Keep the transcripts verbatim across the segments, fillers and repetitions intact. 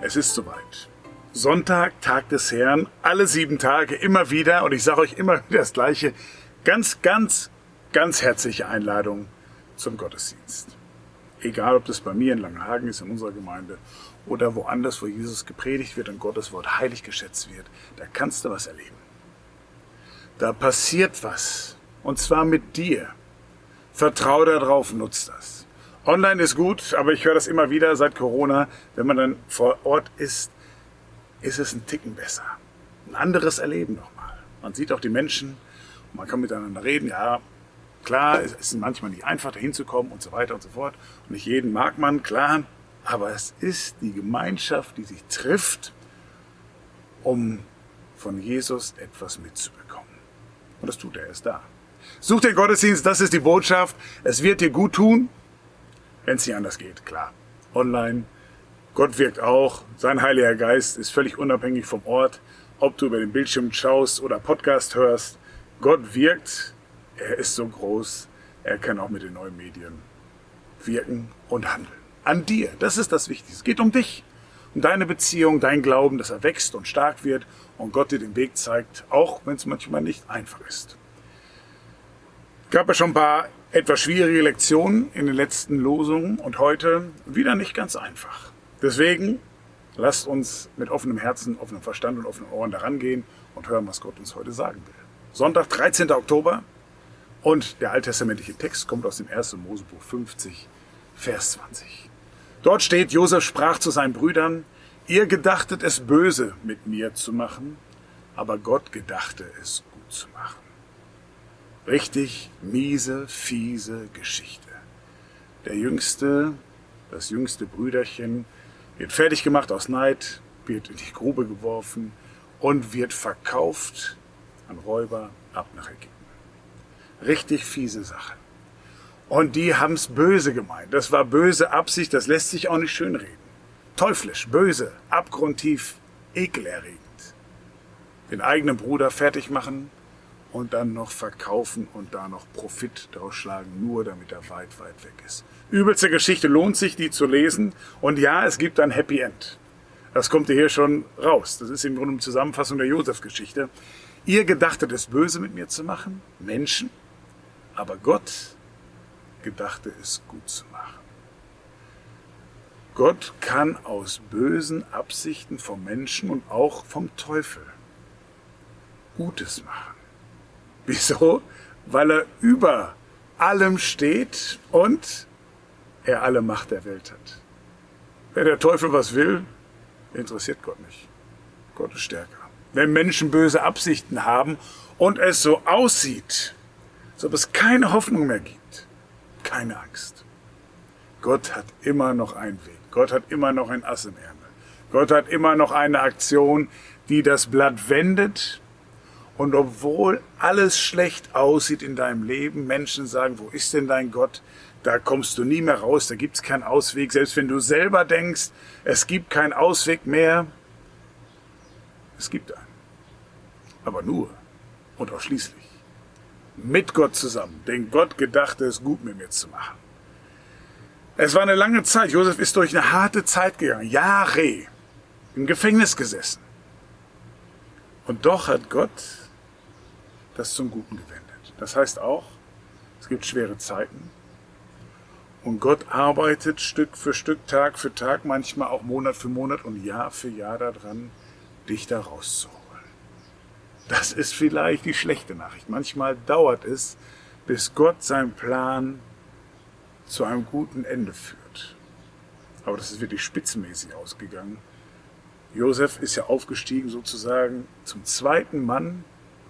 Es ist soweit. Sonntag, Tag des Herrn, alle sieben Tage, immer wieder, und ich sage euch immer wieder das Gleiche, ganz, ganz, ganz herzliche Einladung zum Gottesdienst. Egal, ob das bei mir in Langenhagen ist, in unserer Gemeinde, oder woanders, wo Jesus gepredigt wird und Gottes Wort heilig geschätzt wird, da kannst du was erleben. Da passiert was, und zwar mit dir. Vertrau darauf, nutzt das. Online ist gut, aber ich höre das immer wieder seit Corona, wenn man dann vor Ort ist, ist es ein Ticken besser. Ein anderes Erleben nochmal. Man sieht auch die Menschen, und man kann miteinander reden. Ja, klar, es ist manchmal nicht einfach, da hinzukommen und so weiter und so fort. Und nicht jeden mag man, klar. Aber es ist die Gemeinschaft, die sich trifft, um von Jesus etwas mitzubekommen. Und das tut er, er ist da. Such den Gottesdienst, das ist die Botschaft. Es wird dir gut tun, wenn es nicht anders geht, klar. Online, Gott wirkt auch. Sein Heiliger Geist ist völlig unabhängig vom Ort, ob du über den Bildschirm schaust oder Podcast hörst. Gott wirkt, er ist so groß, er kann auch mit den neuen Medien wirken und handeln. An dir, das ist das Wichtigste. Es geht um dich, um deine Beziehung, dein Glauben, dass er wächst und stark wird und Gott dir den Weg zeigt, auch wenn es manchmal nicht einfach ist. Es gab ja schon ein paar etwas schwierige Lektionen in den letzten Losungen und heute wieder nicht ganz einfach. Deswegen lasst uns mit offenem Herzen, offenem Verstand und offenen Ohren daran gehen und hören, was Gott uns heute sagen will. Sonntag, dreizehnter Oktober, und der alttestamentliche Text kommt aus dem ersten Mosebuch fünfzig, Vers zwanzig. Dort steht, Josef sprach zu seinen Brüdern, ihr gedachtet es böse mit mir zu machen, aber Gott gedachte es gut zu machen. Richtig miese, fiese Geschichte. Der jüngste, das jüngste Brüderchen wird fertig gemacht aus Neid, wird in die Grube geworfen und wird verkauft an Räuber ab nach Ägypten. Richtig fiese Sache. Und die haben es böse gemeint. Das war böse Absicht, das lässt sich auch nicht schönreden. Teuflisch, böse, abgrundtief, ekelerregend. Den eigenen Bruder fertig machen und dann noch verkaufen und da noch Profit draus schlagen, nur damit er weit, weit weg ist. Übelste Geschichte, lohnt sich, die zu lesen. Und ja, es gibt ein Happy End. Das kommt hier schon raus. Das ist im Grunde eine Zusammenfassung der Josef-Geschichte. Ihr gedachtet es böse mit mir zu machen, Menschen, aber Gott gedachte es gut zu machen. Gott kann aus bösen Absichten vom Menschen und auch vom Teufel Gutes machen. Wieso? Weil er über allem steht und er alle Macht der Welt hat. Wenn der Teufel was will, interessiert Gott nicht. Gott ist stärker. Wenn Menschen böse Absichten haben und es so aussieht, als ob es keine Hoffnung mehr gibt, keine Angst. Gott hat immer noch einen Weg. Gott hat immer noch ein Ass im Ärmel. Gott hat immer noch eine Aktion, die das Blatt wendet. Und obwohl alles schlecht aussieht in deinem Leben, Menschen sagen, wo ist denn dein Gott? Da kommst du nie mehr raus, da gibt es keinen Ausweg. Selbst wenn du selber denkst, es gibt keinen Ausweg mehr, es gibt einen. Aber nur und ausschließlich mit Gott zusammen. Denn Gott gedachte es gut mit mir zu machen. Es war eine lange Zeit. Josef ist durch eine harte Zeit gegangen. Jahre im Gefängnis gesessen. Und doch hat Gott das zum Guten gewendet. Das heißt auch, es gibt schwere Zeiten. Und Gott arbeitet Stück für Stück, Tag für Tag, manchmal auch Monat für Monat und Jahr für Jahr daran, dich da rauszuholen. Das ist vielleicht die schlechte Nachricht. Manchmal dauert es, bis Gott seinen Plan zu einem guten Ende führt. Aber das ist wirklich spitzenmäßig ausgegangen. Josef ist ja aufgestiegen sozusagen zum zweiten Mann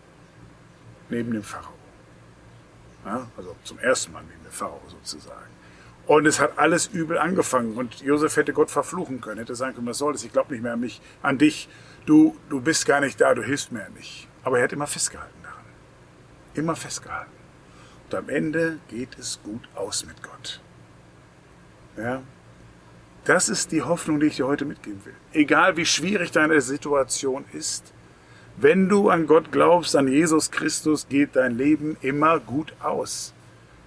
neben dem Pharao. Ja, also zum ersten Mann neben dem Pharao sozusagen. Und es hat alles übel angefangen. Und Josef hätte Gott verfluchen können, hätte sagen können, was soll das? Ich glaube nicht mehr an mich, an dich. Du, du bist gar nicht da, du hilfst mir nicht. Aber er hat immer festgehalten daran. Immer festgehalten. Und am Ende geht es gut aus mit Gott. Ja. Das ist die Hoffnung, die ich dir heute mitgeben will. Egal wie schwierig deine Situation ist, wenn du an Gott glaubst, an Jesus Christus, geht dein Leben immer gut aus.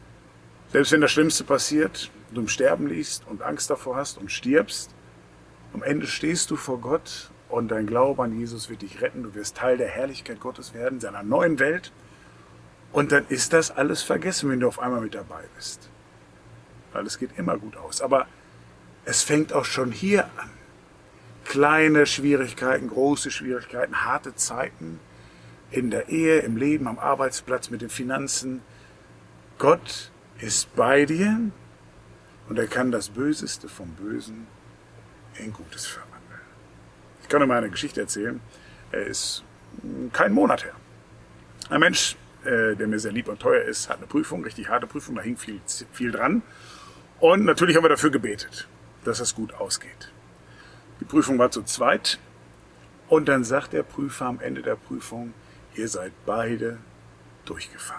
Selbst wenn das Schlimmste passiert, du im Sterben liegst und Angst davor hast und stirbst, Am Ende stehst du vor Gott und dein Glaube an Jesus wird dich retten. Du wirst Teil der Herrlichkeit Gottes werden, seiner neuen Welt. Und dann ist das alles vergessen, wenn du auf einmal mit dabei bist. Weil es geht immer gut aus. Aber es fängt auch schon hier an. Kleine Schwierigkeiten, große Schwierigkeiten, harte Zeiten in der Ehe, im Leben, am Arbeitsplatz, mit den Finanzen. Gott ist bei dir und er kann das Böseste vom Bösen in Gutes verwandeln. Ich kann euch mal eine Geschichte erzählen. Er ist kein Monat her. Ein Mensch, der mir sehr lieb und teuer ist, hat eine Prüfung, richtig harte Prüfung, da hing viel, viel dran. Und natürlich haben wir dafür gebetet, dass es gut ausgeht. Die Prüfung war zu zweit und dann sagt der Prüfer am Ende der Prüfung, ihr seid beide durchgefallen.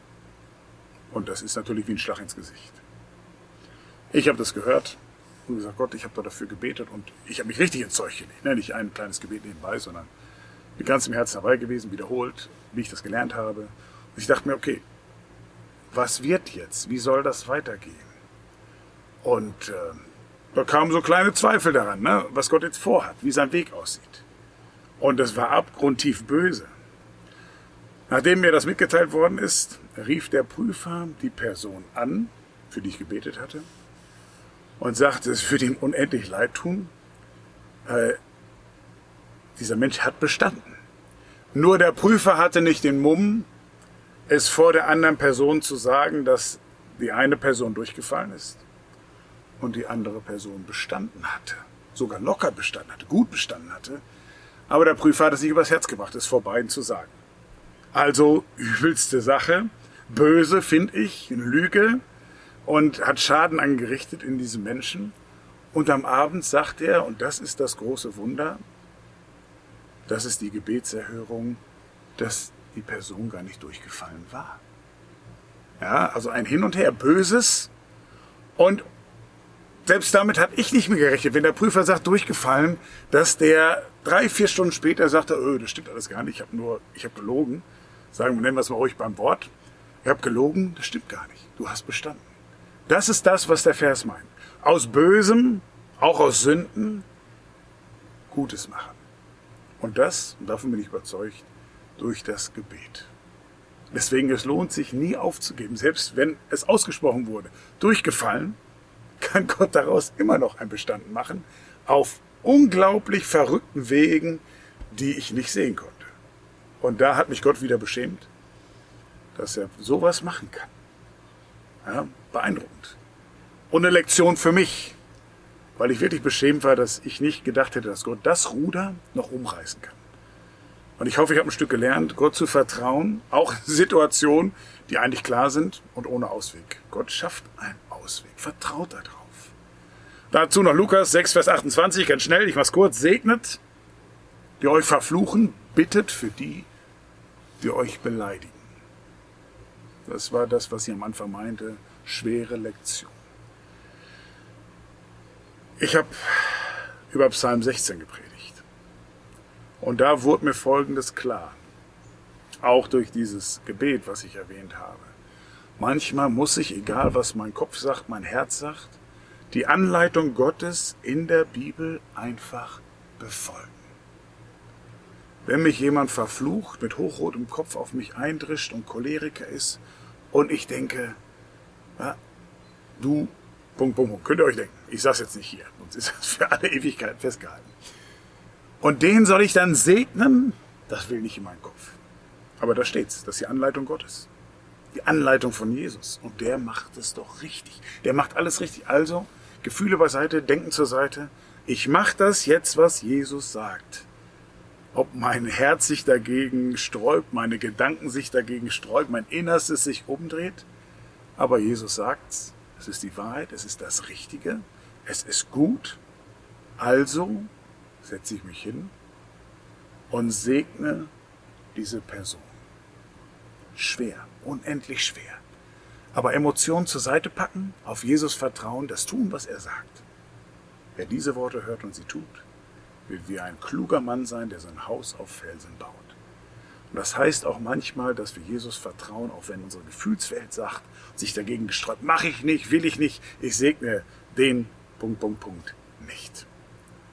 Und das ist natürlich wie ein Schlag ins Gesicht. Ich habe das gehört und gesagt, Gott, ich habe da dafür gebetet und ich habe mich richtig ins Zeug gelegt. Ne? Nicht ein kleines Gebet nebenbei, sondern mit ganzem Herzen dabei gewesen, wiederholt, wie ich das gelernt habe. Und ich dachte mir, okay, was wird jetzt? Wie soll das weitergehen? Und äh, da kamen so kleine Zweifel daran, ne? Was Gott jetzt vorhat, wie sein Weg aussieht. Und es war abgrundtief böse. Nachdem mir das mitgeteilt worden ist, rief der Prüfer die Person an, für die ich gebetet hatte, und sagte, es würde ihm unendlich leid tun. Äh, dieser Mensch hat bestanden. Nur der Prüfer hatte nicht den Mumm, es vor der anderen Person zu sagen, dass die eine Person durchgefallen ist und die andere Person bestanden hatte. Sogar locker bestanden hatte, gut bestanden hatte. Aber der Prüfer hat es sich übers Herz gebracht, es vor beiden zu sagen. Also übelste Sache, böse, finde ich, eine Lüge und hat Schaden angerichtet in diesem Menschen. Und am Abend sagt er, und das ist das große Wunder, das ist die Gebetserhörung, dass die Person gar nicht durchgefallen war. Ja, also ein Hin und Her, Böses. Und selbst damit habe ich nicht mehr gerechnet, wenn der Prüfer sagt, durchgefallen, dass der drei, vier Stunden später sagte, öh, das stimmt alles gar nicht, ich habe nur, ich habe gelogen. Sagen, nennen wir es mal ruhig beim Wort. Ich habe gelogen, das stimmt gar nicht. Du hast bestanden. Das ist das, was der Vers meint. Aus Bösem, auch aus Sünden, Gutes machen. Und das, und davon bin ich überzeugt, durch das Gebet. Deswegen, es lohnt sich nie aufzugeben. Selbst wenn es ausgesprochen wurde, durchgefallen, kann Gott daraus immer noch ein Bestanden machen, auf unglaublich verrückten Wegen, die ich nicht sehen konnte. Und da hat mich Gott wieder beschämt, dass er sowas machen kann. Ja, beeindruckend. Und eine Lektion für mich, weil ich wirklich beschämt war, dass ich nicht gedacht hätte, dass Gott das Ruder noch umreißen kann. Und ich hoffe, ich habe ein Stück gelernt, Gott zu vertrauen, auch in Situationen, die eigentlich klar sind und ohne Ausweg. Gott schafft einen Ausweg. Vertraut darauf. Dazu noch Lukas sechs, Vers achtundzwanzig, ganz schnell, ich mach's kurz. Segnet, die euch verfluchen, bittet für die, die euch beleidigen. Das war das, was ich am Anfang meinte, schwere Lektion. Ich habe über Psalm sechzehn gepredigt. Und da wurde mir Folgendes klar, auch durch dieses Gebet, was ich erwähnt habe. Manchmal muss ich, egal was mein Kopf sagt, mein Herz sagt, die Anleitung Gottes in der Bibel einfach befolgen. Wenn mich jemand verflucht, mit hochrotem Kopf auf mich eindrischt und Choleriker ist und ich denke, ja, du, Punkt, Punkt, Punkt, könnt ihr euch denken, ich sage es jetzt nicht hier, sonst ist das für alle Ewigkeit festgehalten. Und den soll ich dann segnen? Das will nicht in meinen Kopf. Aber da steht's, das ist die Anleitung Gottes. Die Anleitung von Jesus. Und der macht es doch richtig. Der macht alles richtig. Also, Gefühle beiseite, Denken zur Seite. Ich mache das jetzt, was Jesus sagt. Ob mein Herz sich dagegen sträubt, meine Gedanken sich dagegen sträubt, mein Innerstes sich umdreht. Aber Jesus sagt's. Es ist die Wahrheit, es ist das Richtige, es ist gut. Also setze ich mich hin und segne diese Person. Schwer, unendlich schwer. Aber Emotionen zur Seite packen, auf Jesus vertrauen, das tun, was er sagt. Wer diese Worte hört und sie tut, wird wie ein kluger Mann sein, der sein Haus auf Felsen baut. Und das heißt auch manchmal, dass wir Jesus vertrauen, auch wenn unsere Gefühlswelt sagt, sich dagegen gesträubt, mache ich nicht, will ich nicht, ich segne den, Punkt, Punkt, Punkt, nicht.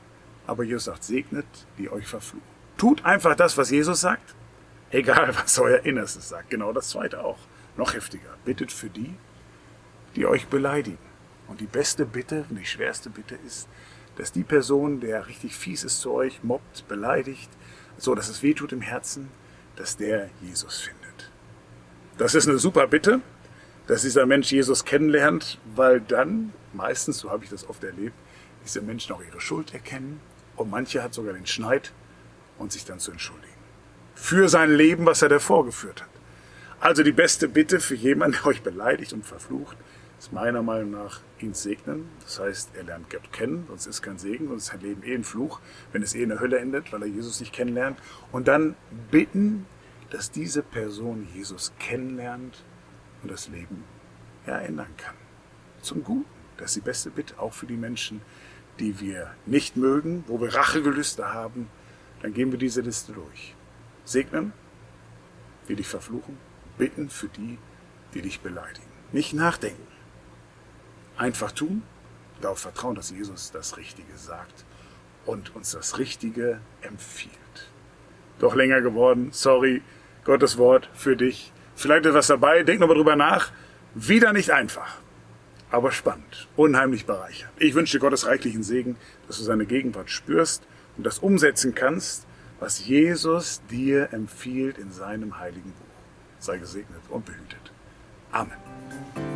Aber Jesus sagt, segnet, die euch verfluchen. Tut einfach das, was Jesus sagt, egal was euer Innerstes sagt. Genau das Zweite auch. Noch heftiger. Bittet für die, die euch beleidigen. Und die beste Bitte und die schwerste Bitte ist, dass die Person, der richtig fies ist zu euch, mobbt, beleidigt, so dass es weh tut im Herzen, dass der Jesus findet. Das ist eine super Bitte, dass dieser Mensch Jesus kennenlernt, weil dann, meistens, so habe ich das oft erlebt, diese Menschen auch ihre Schuld erkennen und manche hat sogar den Schneid und sich dann zu entschuldigen. Für sein Leben, was er davor geführt hat. Also die beste Bitte für jemanden, der euch beleidigt und verflucht, ist meiner Meinung nach, ihn segnen. Das heißt, er lernt Gott kennen, sonst ist kein Segen, sonst ist sein Leben eh ein Fluch, wenn es eh in der Hölle endet, weil er Jesus nicht kennenlernt. Und dann bitten, dass diese Person Jesus kennenlernt und das Leben ja, ändern kann. Zum Guten. Das ist die beste Bitte, auch für die Menschen, die wir nicht mögen, wo wir Rachegelüste haben. Dann gehen wir diese Liste durch. Segnen, die dich verfluchen, bitten für die, die dich beleidigen. Nicht nachdenken. Einfach tun, darauf vertrauen, dass Jesus das Richtige sagt und uns das Richtige empfiehlt. Doch länger geworden, sorry, Gottes Wort für dich. Vielleicht ist was dabei, denk nochmal drüber nach. Wieder nicht einfach, aber spannend, unheimlich bereichernd. Ich wünsche dir Gottes reichlichen Segen, dass du seine Gegenwart spürst und das umsetzen kannst, was Jesus dir empfiehlt in seinem heiligen Buch. Sei gesegnet und behütet. Amen.